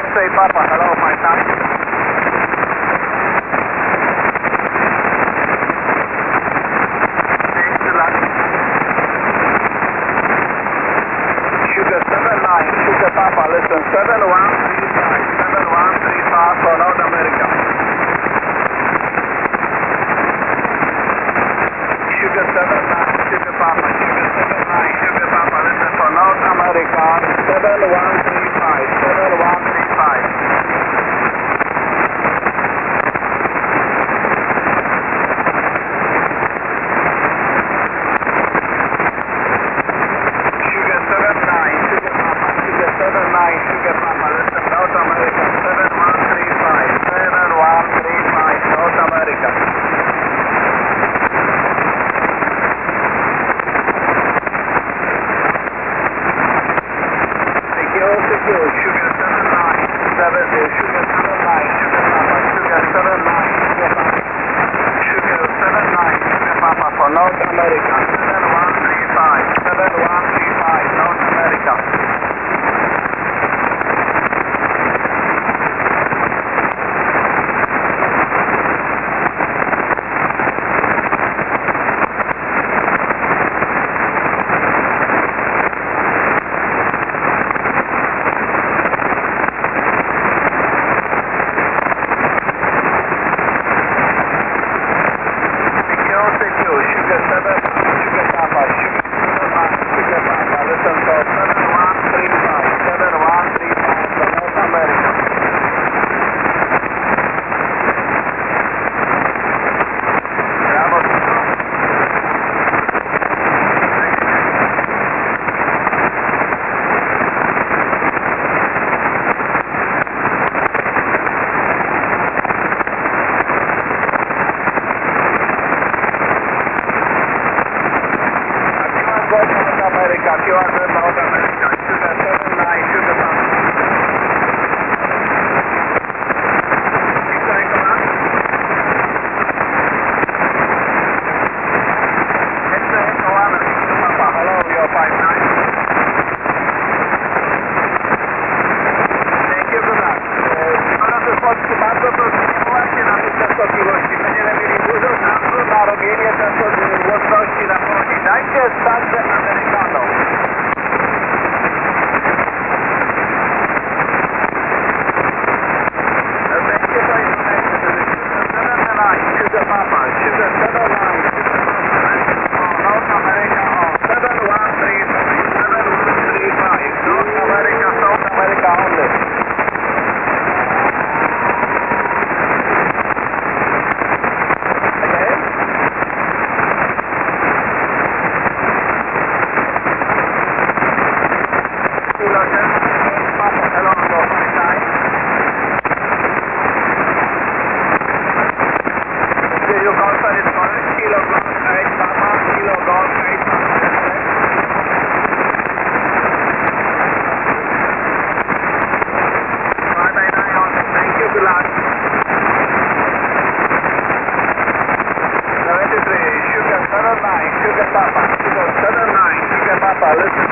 X-ray Papa, hello, my son. Thanks a lot. Sugar 79, Sugar Papa, listen, 7135 for North America. Sugar 79, Sugar Papa, Sugar 79, Sugar Papa, listen for North America, 7135. Sugar Papa, listen, North America, 7135, North America. Secure, Sugar 7970, Sugar 79, Sugar Papa, Sugar 79, Sugar Papa. Sugar 79, Sugar Papa for North America, 7135, North America. Sugar 7, Sugar Papa, Sugar 7, Sugar Papa, listen, so 7135 for North America. Bravo. America, QR North America, Sugar 79, Sugar Papa. Victory command. X-ray Command, Sugar Papa, hello, you're 59. Thank you, good luck. Szanowny Polski, bardzo proszę, nie uważajcie na te częstotliwości. Będziemy mieli dużo czasu na robienie częstotliwości na fali. Dajcie także Amerykanom. Sugar Papa, Sugar 79, North America on 7135, North America, South America only. Again? Kilo 10, Papa, hello, go 59. You call for it correct, Kilo Golf 8 Papa, Kilo Golf 8 Papa, correct? Thank you, good luck. 73, Sugar 79, Sugar Papa, Sugar 79, Sugar Papa, listen.